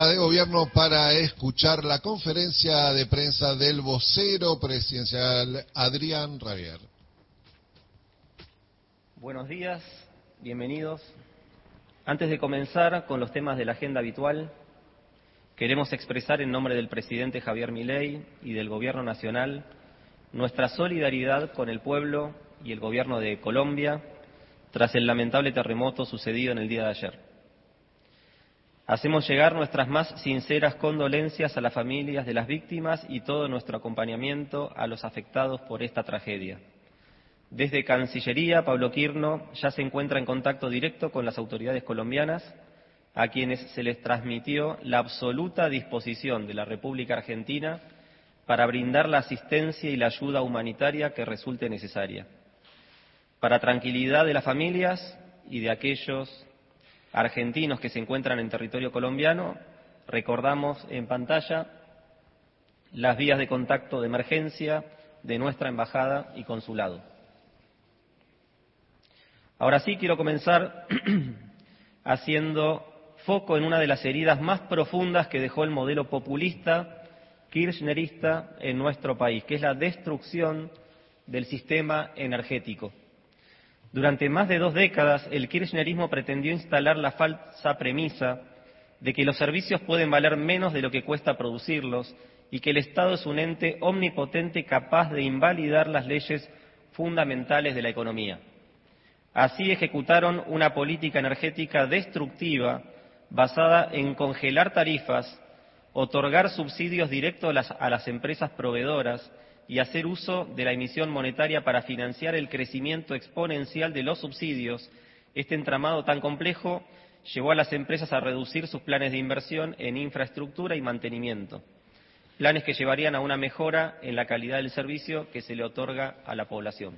De gobierno para escuchar la conferencia de prensa del vocero presidencial Adrián Rabier. Buenos días, bienvenidos. Antes de comenzar con los temas de la agenda habitual, queremos expresar en nombre del presidente Javier Milei y del Gobierno Nacional nuestra solidaridad con el pueblo y el Gobierno de Colombia tras el lamentable terremoto sucedido en el día de ayer. Hacemos llegar nuestras más sinceras condolencias a las familias de las víctimas y todo nuestro acompañamiento a los afectados por esta tragedia. Desde Cancillería, Pablo Quirno ya se encuentra en contacto directo con las autoridades colombianas, a quienes se les transmitió la absoluta disposición de la República Argentina para brindar la asistencia y la ayuda humanitaria que resulte necesaria. Para tranquilidad de las familias y de aquellos argentinos que se encuentran en territorio colombiano, recordamos en pantalla las vías de contacto de emergencia de nuestra embajada y consulado. Ahora sí quiero comenzar haciendo foco en una de las heridas más profundas que dejó el modelo populista kirchnerista en nuestro país, que es la destrucción del sistema energético. Durante más de 2 décadas, el kirchnerismo pretendió instalar la falsa premisa de que los servicios pueden valer menos de lo que cuesta producirlos y que el Estado es un ente omnipotente capaz de invalidar las leyes fundamentales de la economía. Así ejecutaron una política energética destructiva basada en congelar tarifas, otorgar subsidios directos a las empresas proveedoras y hacer uso de la emisión monetaria para financiar el crecimiento exponencial de los subsidios. Este entramado tan complejo llevó a las empresas a reducir sus planes de inversión en infraestructura y mantenimiento, planes que llevarían a una mejora en la calidad del servicio que se le otorga a la población.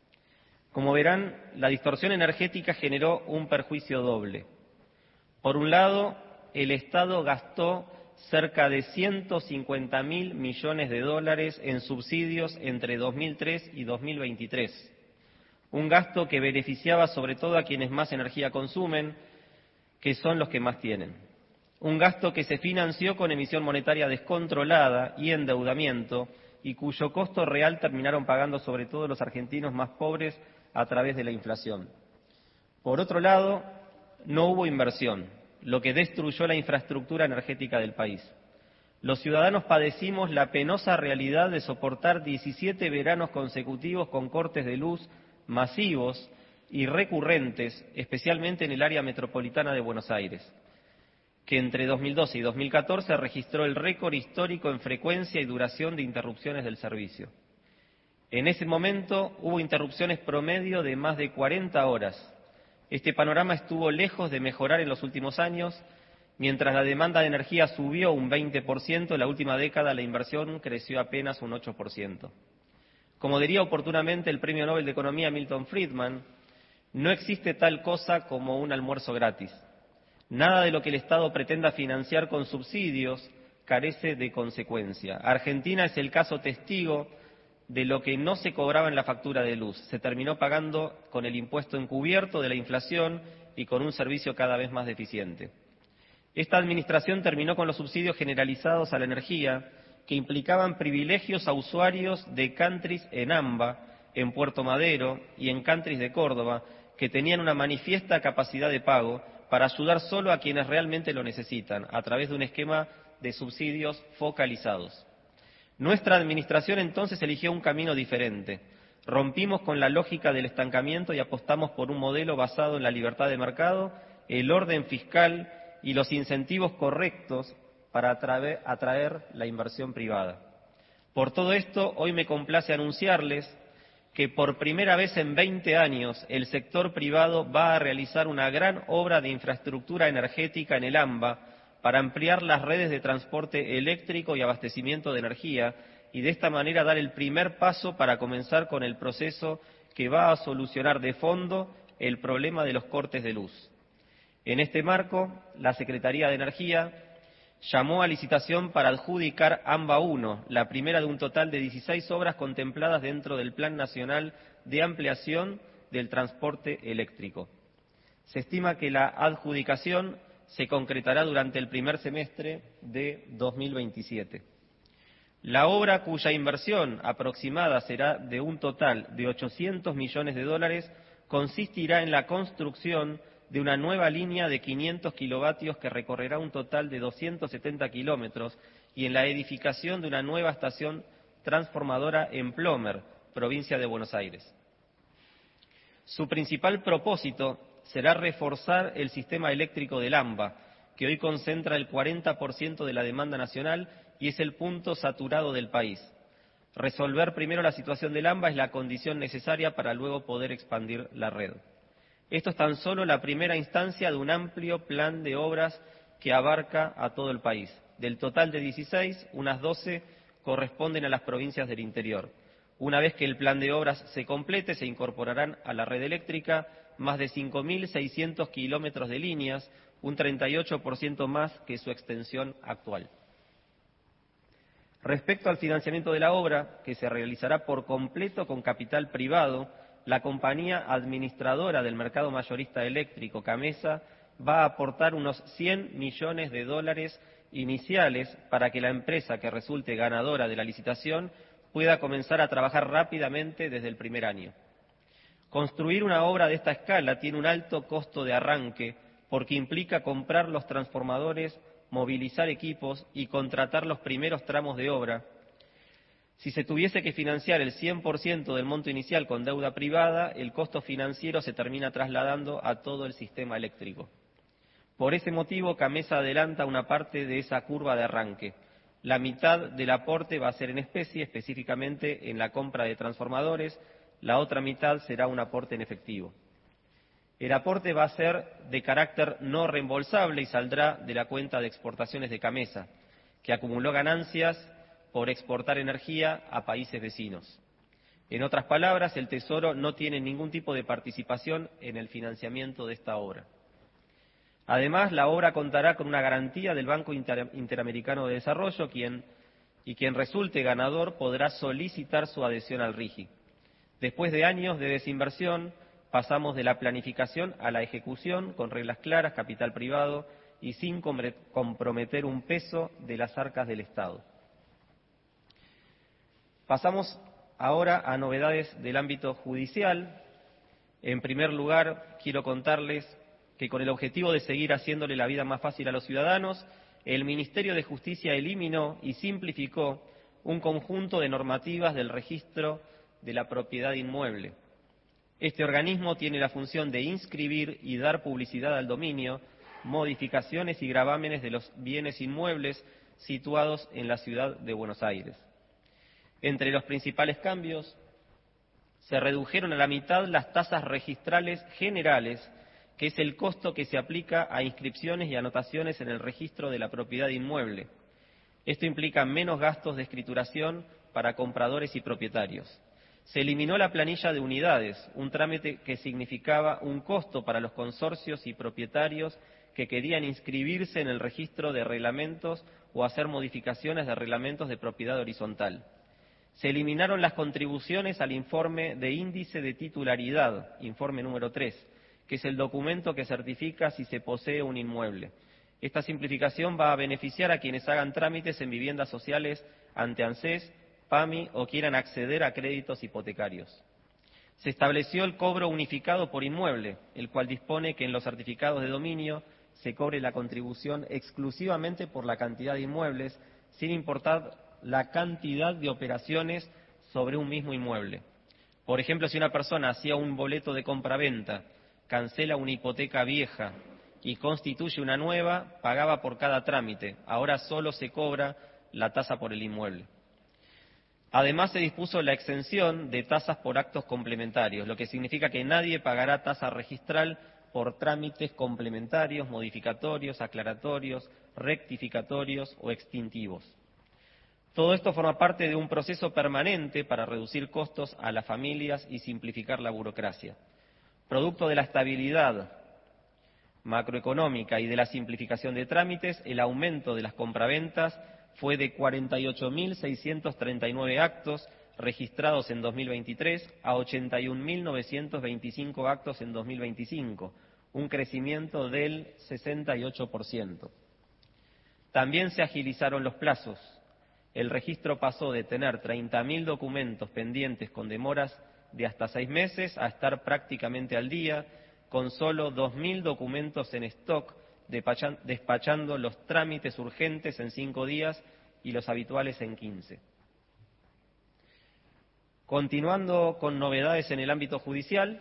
Como verán, la distorsión energética generó un perjuicio doble. Por un lado, el Estado gastó cerca de 150.000 millones de dólares en subsidios entre 2003 y 2023. Un gasto que beneficiaba sobre todo a quienes más energía consumen, que son los que más tienen. Un gasto que se financió con emisión monetaria descontrolada y endeudamiento, y cuyo costo real terminaron pagando sobre todo los argentinos más pobres a través de la inflación. Por otro lado, no hubo inversión, lo que destruyó la infraestructura energética del país. Los ciudadanos padecimos la penosa realidad de soportar 17 veranos consecutivos con cortes de luz masivos y recurrentes, especialmente en el área metropolitana de Buenos Aires, que entre 2012 y 2014 registró el récord histórico en frecuencia y duración de interrupciones del servicio. En ese momento hubo interrupciones promedio de más de 40 horas. Este panorama estuvo lejos de mejorar en los últimos años. Mientras la demanda de energía subió un 20%, en la última década la inversión creció apenas un 8%. Como diría oportunamente el Premio Nobel de Economía Milton Friedman, no existe tal cosa como un almuerzo gratis. Nada de lo que el Estado pretenda financiar con subsidios carece de consecuencia. Argentina es el caso testigo de lo que no se cobraba en la factura de luz. Se terminó pagando con el impuesto encubierto de la inflación y con un servicio cada vez más deficiente. Esta administración terminó con los subsidios generalizados a la energía, que implicaban privilegios a usuarios de countries en AMBA, en Puerto Madero y en countries de Córdoba, que tenían una manifiesta capacidad de pago para ayudar solo a quienes realmente lo necesitan, a través de un esquema de subsidios focalizados. Nuestra administración entonces eligió un camino diferente. Rompimos con la lógica del estancamiento y apostamos por un modelo basado en la libertad de mercado, el orden fiscal y los incentivos correctos para atraer la inversión privada. Por todo esto, hoy me complace anunciarles que por primera vez en 20 años el sector privado va a realizar una gran obra de infraestructura energética en el AMBA para ampliar las redes de transporte eléctrico y abastecimiento de energía y de esta manera dar el primer paso para comenzar con el proceso que va a solucionar de fondo el problema de los cortes de luz. En este marco, la Secretaría de Energía llamó a licitación para adjudicar AMBA 1, la primera de un total de 16 obras contempladas dentro del Plan Nacional de Ampliación del Transporte Eléctrico. Se estima que la adjudicación se concretará durante el primer semestre de 2027. La obra, cuya inversión aproximada será de un total de 800 millones de dólares, consistirá en la construcción de una nueva línea de 500 kilovatios que recorrerá un total de 270 kilómetros y en la edificación de una nueva estación transformadora en Plomer, provincia de Buenos Aires. Su principal propósito será reforzar el sistema eléctrico del AMBA, que hoy concentra el 40% de la demanda nacional y es el punto saturado del país. Resolver primero la situación del AMBA es la condición necesaria para luego poder expandir la red. Esto es tan solo la primera instancia de un amplio plan de obras que abarca a todo el país. Del total de 16, unas 12 corresponden a las provincias del interior. Una vez que el plan de obras se complete, se incorporarán a la red eléctrica más de 5.600 kilómetros de líneas, un 38% más que su extensión actual. Respecto al financiamiento de la obra, que se realizará por completo con capital privado, la compañía administradora del mercado mayorista eléctrico, Camesa, va a aportar unos 100 millones de dólares iniciales para que la empresa que resulte ganadora de la licitación pueda comenzar a trabajar rápidamente desde el primer año. Construir una obra de esta escala tiene un alto costo de arranque porque implica comprar los transformadores, movilizar equipos y contratar los primeros tramos de obra. Si se tuviese que financiar el 100% del monto inicial con deuda privada, el costo financiero se termina trasladando a todo el sistema eléctrico. Por ese motivo, Camesa adelanta una parte de esa curva de arranque. La mitad del aporte va a ser en especie, específicamente en la compra de transformadores, la otra mitad será un aporte en efectivo. El aporte va a ser de carácter no reembolsable y saldrá de la cuenta de exportaciones de Camesa, que acumuló ganancias por exportar energía a países vecinos. En otras palabras, el Tesoro no tiene ningún tipo de participación en el financiamiento de esta obra. Además, la obra contará con una garantía del Banco Interamericano de Desarrollo, quien resulte ganador podrá solicitar su adhesión al RIGI. Después de años de desinversión, pasamos de la planificación a la ejecución con reglas claras, capital privado y sin comprometer un peso de las arcas del Estado. Pasamos ahora a novedades del ámbito judicial. En primer lugar, quiero contarles que con el objetivo de seguir haciéndole la vida más fácil a los ciudadanos, el Ministerio de Justicia eliminó y simplificó un conjunto de normativas del registro de la propiedad inmueble. Este organismo tiene la función de inscribir y dar publicidad al dominio, modificaciones y gravámenes de los bienes inmuebles situados en la ciudad de Buenos Aires. Entre los principales cambios, se redujeron a la mitad las tasas registrales generales, que es el costo que se aplica a inscripciones y anotaciones en el registro de la propiedad inmueble. Esto implica menos gastos de escrituración para compradores y propietarios. Se eliminó la planilla de unidades, un trámite que significaba un costo para los consorcios y propietarios que querían inscribirse en el registro de reglamentos o hacer modificaciones de reglamentos de propiedad horizontal. Se eliminaron las contribuciones al informe de índice de titularidad, informe número 3, que es el documento que certifica si se posee un inmueble. Esta simplificación va a beneficiar a quienes hagan trámites en viviendas sociales ante ANSES, PAMI o quieran acceder a créditos hipotecarios. Se estableció el cobro unificado por inmueble, el cual dispone que en los certificados de dominio se cobre la contribución exclusivamente por la cantidad de inmuebles, sin importar la cantidad de operaciones sobre un mismo inmueble. Por ejemplo, si una persona hacía un boleto de compra-venta, cancela una hipoteca vieja y constituye una nueva, pagaba por cada trámite. Ahora solo se cobra la tasa por el inmueble. Además, se dispuso la exención de tasas por actos complementarios, lo que significa que nadie pagará tasa registral por trámites complementarios, modificatorios, aclaratorios, rectificatorios o extintivos. Todo esto forma parte de un proceso permanente para reducir costos a las familias y simplificar la burocracia. Producto de la estabilidad macroeconómica y de la simplificación de trámites, el aumento de las compraventas fue de 48.639 actos registrados en 2023 a 81.925 actos en 2025, un crecimiento del 68%. También se agilizaron los plazos. El registro pasó de tener 30.000 documentos pendientes con demoras de hasta 6 meses a estar prácticamente al día, con solo 2.000 documentos en stock, despachando los trámites urgentes en 5 días y los habituales en 15. Continuando con novedades en el ámbito judicial,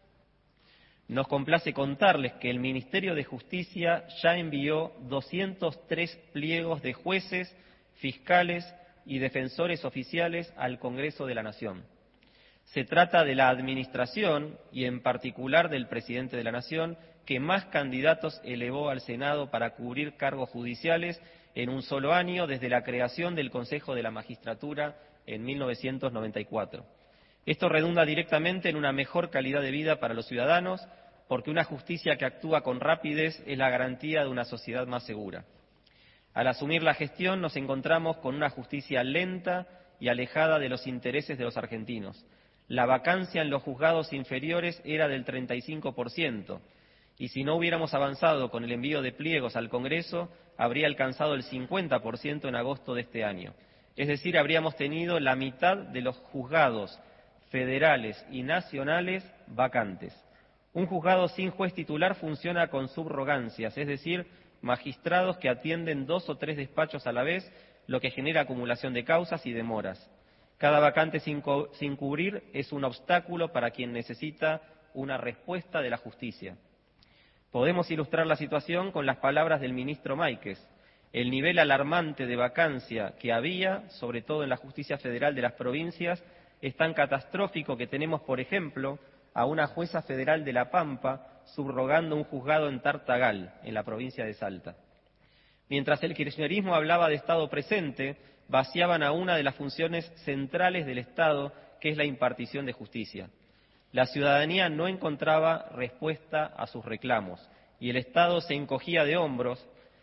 nos complace contarles que el Ministerio de Justicia ya envió 203 pliegos de jueces, fiscales y defensores oficiales al Congreso de la Nación. Se trata de la administración, y en particular del presidente de la Nación, que más candidatos elevó al Senado para cubrir cargos judiciales en un solo año desde la creación del Consejo de la Magistratura en 1994. Esto redunda directamente en una mejor calidad de vida para los ciudadanos, porque una justicia que actúa con rapidez es la garantía de una sociedad más segura. Al asumir la gestión nos encontramos con una justicia lenta y alejada de los intereses de los argentinos. La vacancia en los juzgados inferiores era del 35%, y si no hubiéramos avanzado con el envío de pliegos al Congreso, habría alcanzado el 50% en agosto de este año. Es decir, habríamos tenido la mitad de los juzgados federales y nacionales vacantes. Un juzgado sin juez titular funciona con subrogancias, es decir, magistrados que atienden 2 o 3 despachos a la vez, lo que genera acumulación de causas y demoras. Cada vacante sin cubrir es un obstáculo para quien necesita una respuesta de la justicia. Podemos ilustrar la situación con las palabras del ministro Máiquez. El nivel alarmante de vacancia que había, sobre todo en la justicia federal de las provincias, es tan catastrófico que tenemos, por ejemplo, a una jueza federal de La Pampa subrogando un juzgado en Tartagal, en la provincia de Salta. Mientras el kirchnerismo hablaba de Estado presente, vaciaban a una de las funciones centrales del Estado, que es la impartición de justicia. La ciudadanía no encontraba respuesta a sus reclamos y el Estado se encogía de hombros.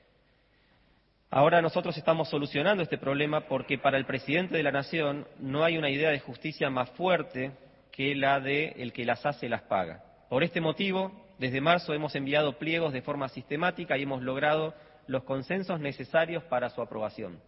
Ahora nosotros estamos solucionando este problema porque para el presidente de la Nación no hay una idea de justicia más fuerte que la de el que las hace las paga. Por este motivo, desde marzo hemos enviado pliegos de forma sistemática y hemos logrado los consensos necesarios para su aprobación.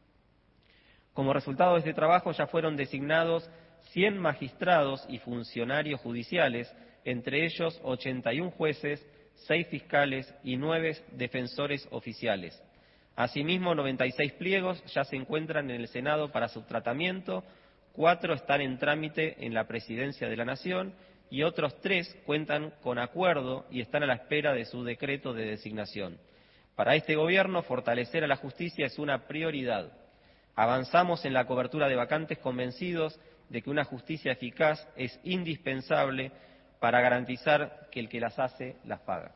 Como resultado de este trabajo ya fueron designados 100 magistrados y funcionarios judiciales, entre ellos 81 jueces, 6 fiscales y 9 defensores oficiales. Asimismo, 96 pliegos ya se encuentran en el Senado para su tratamiento, 4 están en trámite en la Presidencia de la Nación y otros 3 cuentan con acuerdo y están a la espera de su decreto de designación. Para este gobierno, fortalecer a la justicia es una prioridad. Avanzamos en la cobertura de vacantes convencidos de que una justicia eficaz es indispensable para garantizar que el que las hace las paga.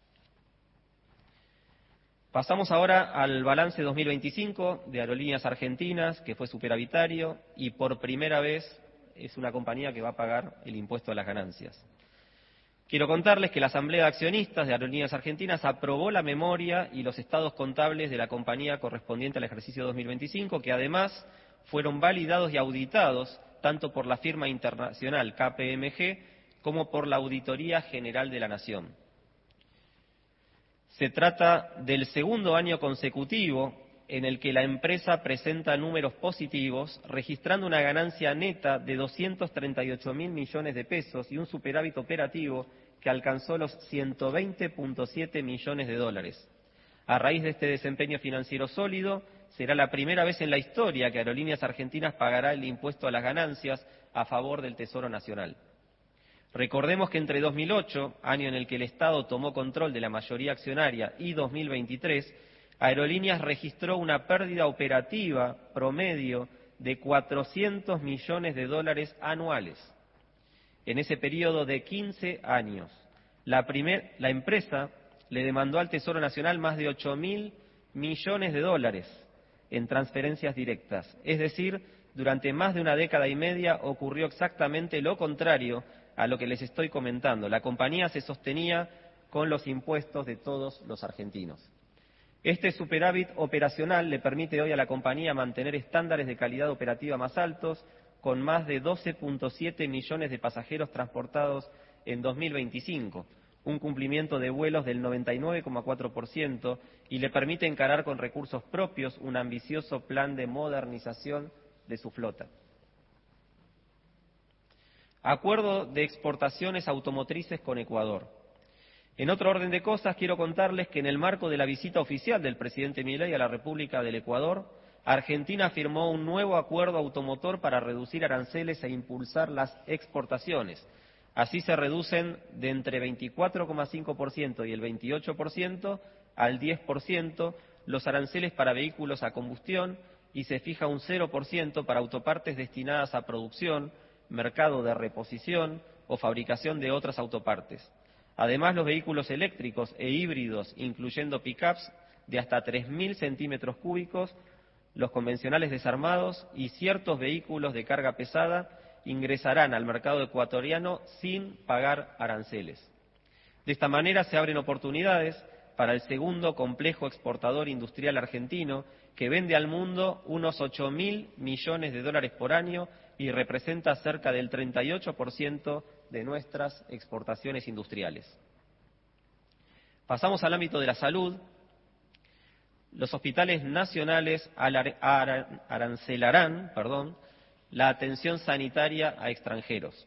Pasamos ahora al balance 2025 de Aerolíneas Argentinas, que fue superavitario y por primera vez es una compañía que va a pagar el impuesto a las ganancias. Quiero contarles que la Asamblea de Accionistas de Aerolíneas Argentinas aprobó la memoria y los estados contables de la compañía correspondiente al ejercicio 2025, que además fueron validados y auditados tanto por la firma internacional KPMG como por la Auditoría General de la Nación. Se trata del segundo año consecutivo en el que la empresa presenta números positivos, registrando una ganancia neta de 238.000 millones de pesos y un superávit operativo que alcanzó los 120.7 millones de dólares. A raíz de este desempeño financiero sólido, será la primera vez en la historia que Aerolíneas Argentinas pagará el impuesto a las ganancias a favor del Tesoro Nacional. Recordemos que entre 2008, año en el que el Estado tomó control de la mayoría accionaria, y 2023, Aerolíneas registró una pérdida operativa promedio de 400 millones de dólares anuales. En ese periodo de 15 años, la empresa le demandó al Tesoro Nacional más de 8.000 millones de dólares en transferencias directas. Es decir, durante más de una década y media ocurrió exactamente lo contrario a lo que les estoy comentando. La compañía se sostenía con los impuestos de todos los argentinos. Este superávit operacional le permite hoy a la compañía mantener estándares de calidad operativa más altos, con más de 12.7 millones de pasajeros transportados en 2025, un cumplimiento de vuelos del 99,4% y le permite encarar con recursos propios un ambicioso plan de modernización de su flota. Acuerdo de exportaciones automotrices con Ecuador. En otro orden de cosas, quiero contarles que en el marco de la visita oficial del presidente Milei a la República del Ecuador, Argentina firmó un nuevo acuerdo automotor para reducir aranceles e impulsar las exportaciones. Así se reducen de entre 24,5% y el 28% al 10% los aranceles para vehículos a combustión y se fija un 0% para autopartes destinadas a producción, mercado de reposición o fabricación de otras autopartes. Además, los vehículos eléctricos e híbridos, incluyendo pick-ups de hasta 3.000 centímetros cúbicos, los convencionales desarmados y ciertos vehículos de carga pesada ingresarán al mercado ecuatoriano sin pagar aranceles. De esta manera se abren oportunidades para el segundo complejo exportador industrial argentino, que vende al mundo unos 8.000 millones de dólares por año y representa cerca del 38% de nuestras exportaciones industriales. Pasamos al ámbito de la salud. Los hospitales nacionales arancelarán la atención sanitaria a extranjeros.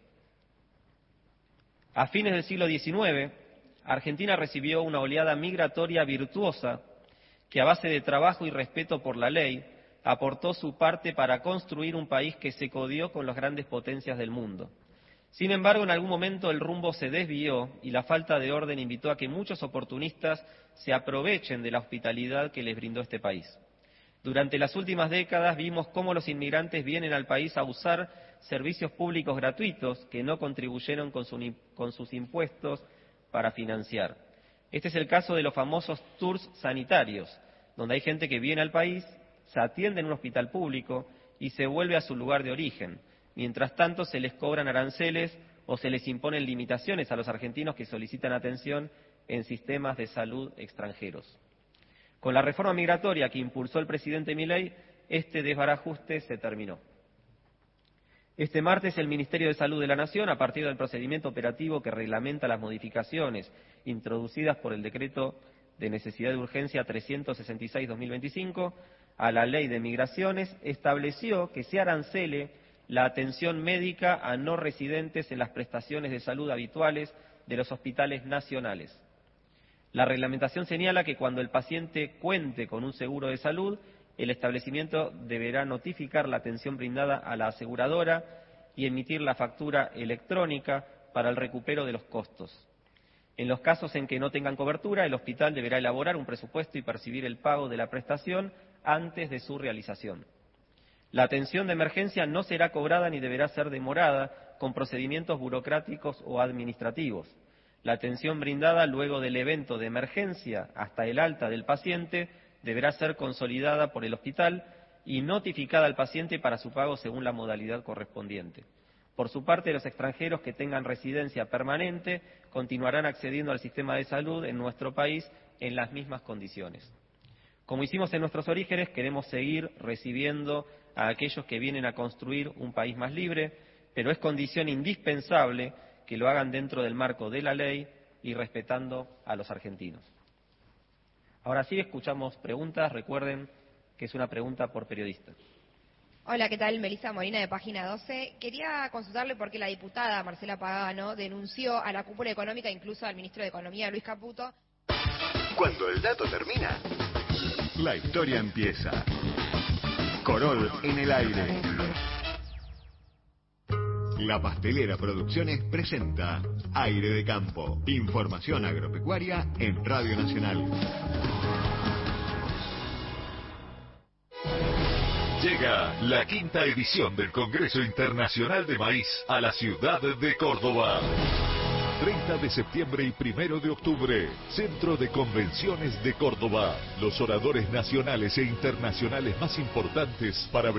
A fines del siglo XIX, Argentina recibió una oleada migratoria virtuosa que, a base de trabajo y respeto por la ley, aportó su parte para construir un país que se codió con las grandes potencias del mundo. Sin embargo, en algún momento el rumbo se desvió y la falta de orden invitó a que muchos oportunistas se aprovechen de la hospitalidad que les brindó este país. Durante las últimas décadas vimos cómo los inmigrantes vienen al país a usar servicios públicos gratuitos que no contribuyeron con sus impuestos para financiar. Este es el caso de los famosos tours sanitarios, donde hay gente que viene al país, se atiende en un hospital público y se vuelve a su lugar de origen. Mientras tanto, se les cobran aranceles o se les imponen limitaciones a los argentinos que solicitan atención en sistemas de salud extranjeros. Con la reforma migratoria que impulsó el presidente Milei, este desbarajuste se terminó. Este martes, el Ministerio de Salud de la Nación, a partir del procedimiento operativo que reglamenta las modificaciones introducidas por el Decreto de Necesidad de Urgencia 366/2025 a la Ley de Migraciones, estableció que se arancele la atención médica a no residentes en las prestaciones de salud habituales de los hospitales nacionales. La reglamentación señala que cuando el paciente cuente con un seguro de salud, el establecimiento deberá notificar la atención brindada a la aseguradora y emitir la factura electrónica para el recupero de los costos. En los casos en que no tengan cobertura, el hospital deberá elaborar un presupuesto y percibir el pago de la prestación antes de su realización. La atención de emergencia no será cobrada ni deberá ser demorada con procedimientos burocráticos o administrativos. La atención brindada luego del evento de emergencia hasta el alta del paciente deberá ser consolidada por el hospital y notificada al paciente para su pago según la modalidad correspondiente. Por su parte, los extranjeros que tengan residencia permanente continuarán accediendo al sistema de salud en nuestro país en las mismas condiciones. Como hicimos en nuestros orígenes, queremos seguir recibiendo a aquellos que vienen a construir un país más libre, pero es condición indispensable que lo hagan dentro del marco de la ley y respetando a los argentinos. Ahora sí, escuchamos preguntas. Recuerden que es una pregunta por periodista. Hola, ¿qué tal? Melissa Molina, de Página 12. Quería consultarle por qué la diputada Marcela Pagano denunció a la cúpula económica, incluso al ministro de Economía, Luis Caputo. Cuando el dato termina, la historia empieza. Corol en el aire. La Pastelera Producciones presenta Aire de Campo. Información agropecuaria en Radio Nacional. Llega la 5ª edición del Congreso Internacional de Maíz a la ciudad de Córdoba. 30 de septiembre y 1 de octubre, Centro de Convenciones de Córdoba. Los oradores nacionales e internacionales más importantes para